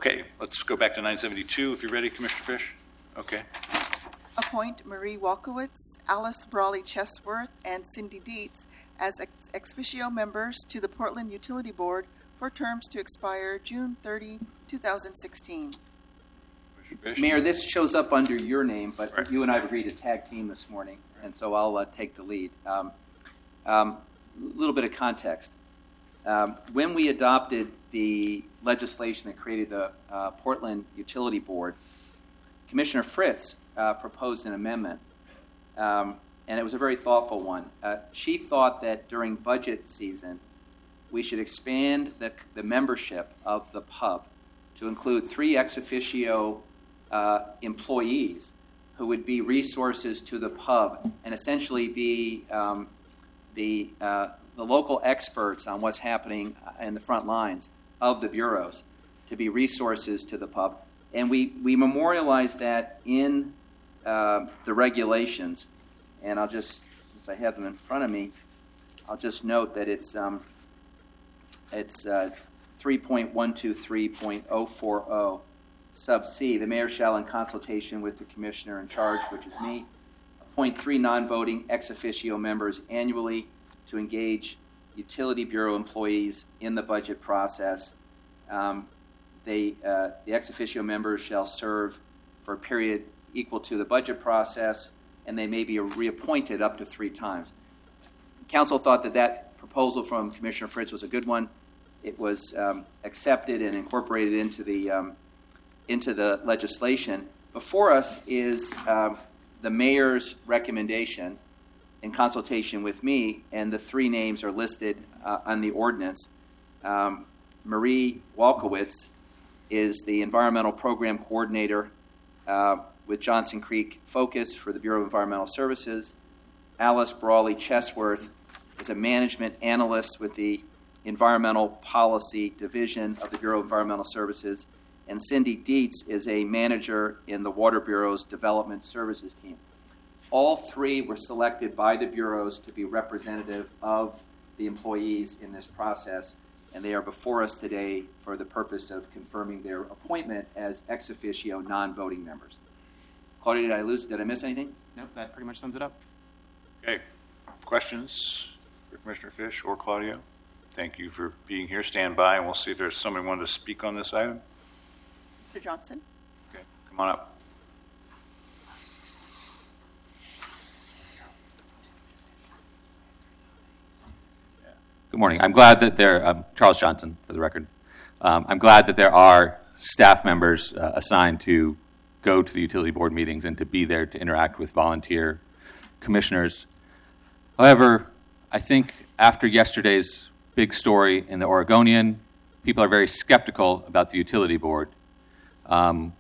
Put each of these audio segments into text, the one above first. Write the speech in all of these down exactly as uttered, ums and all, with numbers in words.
Okay, let's go back to nine seventy-two if you're ready, Commissioner Fish. Okay. Appoint Marie Walkowitz, Alice Brawley Chesworth, and Cindy Dietz as ex, ex officio members to the Portland Utility Board for terms to expire June thirtieth, twenty sixteen. Mayor, this shows up under your name, but right. you and I have agreed to tag team this morning, and so I'll uh, take the lead. A um, um, little bit of context. Um, when we adopted the legislation that created the uh, Portland Utility Board, Commissioner Fritz uh, proposed an amendment, um, and it was a very thoughtful one. Uh, she thought that during budget season, we should expand the, the membership of the P U B to include three ex officio uh, employees who would be resources to the P U B and essentially be um, the uh, the local experts on what's happening in the front lines of the bureaus, to be resources to the P U B. And we, we memorialize that in uh, the regulations. And I'll just, since I have them in front of me, I'll just note that it's um, it's uh, three point one two three point oh four oh sub C. The mayor shall, in consultation with the commissioner in charge, which is me, appoint three non-voting ex officio members annually to engage utility bureau employees in the budget process. Um, they, uh, the ex officio members shall serve for a period equal to the budget process, and they may be reappointed up to three times. Council thought that that proposal from Commissioner Fritz was a good one. It was um, accepted and incorporated into the um, into the legislation. Before us is um, the mayor's recommendation in consultation with me, and the three names are listed uh, on the ordinance. Um, Marie Walkowitz is the Environmental Program Coordinator uh, with Johnson Creek Focus for the Bureau of Environmental Services. Alice Brawley Chesworth is a Management Analyst with the Environmental Policy Division of the Bureau of Environmental Services. And Cindy Dietz is a Manager in the Water Bureau's Development Services team. All three were selected by the bureaus to be representative of the employees in this process, and they are before us today for the purpose of confirming their appointment as ex officio non-voting members. Claudia, did I lose? Did I miss anything? Nope, that pretty much sums it up. Okay. Questions for Commissioner Fish or Claudio? Thank you for being here. Stand by, and we'll see if there's somebody wanting to speak on this item. Mister Johnson? Okay, come on up. Good morning. I'm glad that there, um, Charles Johnson for the record. Um, I'm glad that there are staff members uh, assigned to go to the utility board meetings and to be there to interact with volunteer commissioners. However, I think after yesterday's big story in the Oregonian, people are very skeptical about the utility board. Um,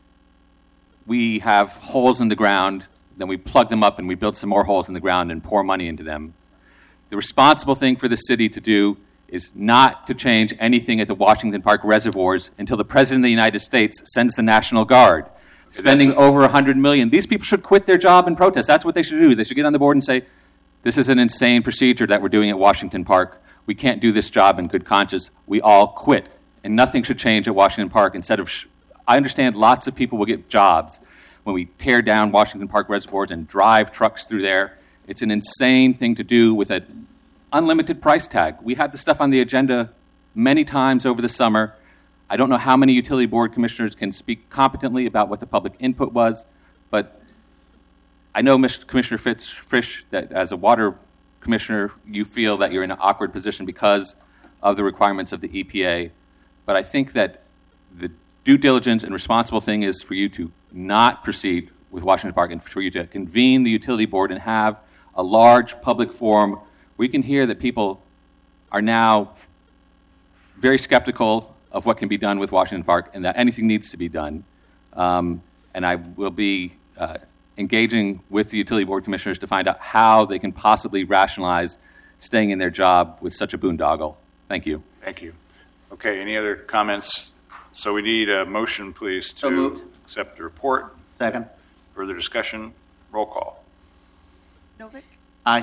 we have holes in the ground, then we plug them up and we build some more holes in the ground and pour money into them. The responsible thing for the city to do is not to change anything at the Washington Park reservoirs until the President of the United States sends the National Guard, spending a- over one hundred million dollars. These people should quit their job and protest. That's what they should do. They should get on the board and say, this is an insane procedure that we're doing at Washington Park. We can't do this job in good conscience. We all quit. And nothing should change at Washington Park. Instead of, sh- I understand lots of people will get jobs when we tear down Washington Park reservoirs and drive trucks through there. It's an insane thing to do with an unlimited price tag. We had this stuff on the agenda many times over the summer. I don't know how many utility board commissioners can speak competently about what the public input was, but I know, Mister Commissioner Fitz, Fish, that as a water commissioner, you feel that you're in an awkward position because of the requirements of the E P A. But I think that the due diligence and responsible thing is for you to not proceed with Washington Park and for you to convene the utility board and have a large public forum. We can hear that people are now very skeptical of what can be done with Washington Park and that anything needs to be done. Um, and I will be uh, engaging with the utility board commissioners to find out how they can possibly rationalize staying in their job with such a boondoggle. Thank you. Thank you. Okay, any other comments? So we need a motion, please, to So moved. accept the report. Second. Further discussion? Roll call. Novick? Aye.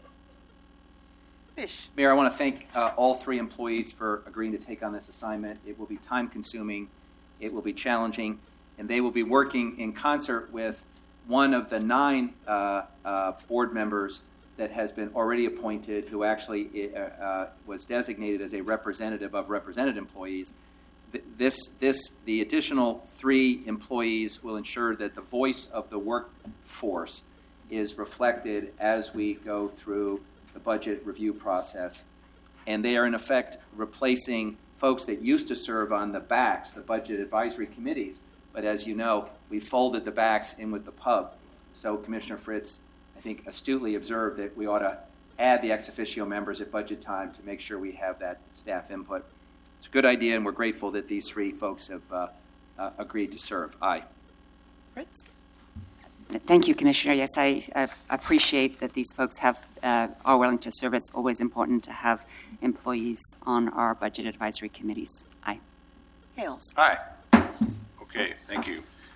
Fish? Mayor, I want to thank uh, all three employees for agreeing to take on this assignment. It will be time-consuming It will be challenging, and they will be working in concert with one of the nine uh, uh, board members that has been already appointed, who actually uh, uh, was designated as a representative of represented employees. This, this, the additional three employees will ensure that the voice of the workforce is reflected as we go through the budget review process. And they are, in effect, replacing folks that used to serve on the B A Cs, the budget advisory committees. But as you know, we folded the B A Cs in with the P U B. So Commissioner Fritz, I think, astutely observed that we ought to add the ex officio members at budget time to make sure we have that staff input. It's a good idea, and we're grateful that these three folks have uh, uh, agreed to serve. Aye. Fritz? Thank you, Commissioner. Yes, I uh, appreciate that these folks have uh, are willing to serve. It's always important to have employees on our budget advisory committees. Aye. Hales? Aye. Okay, thank you.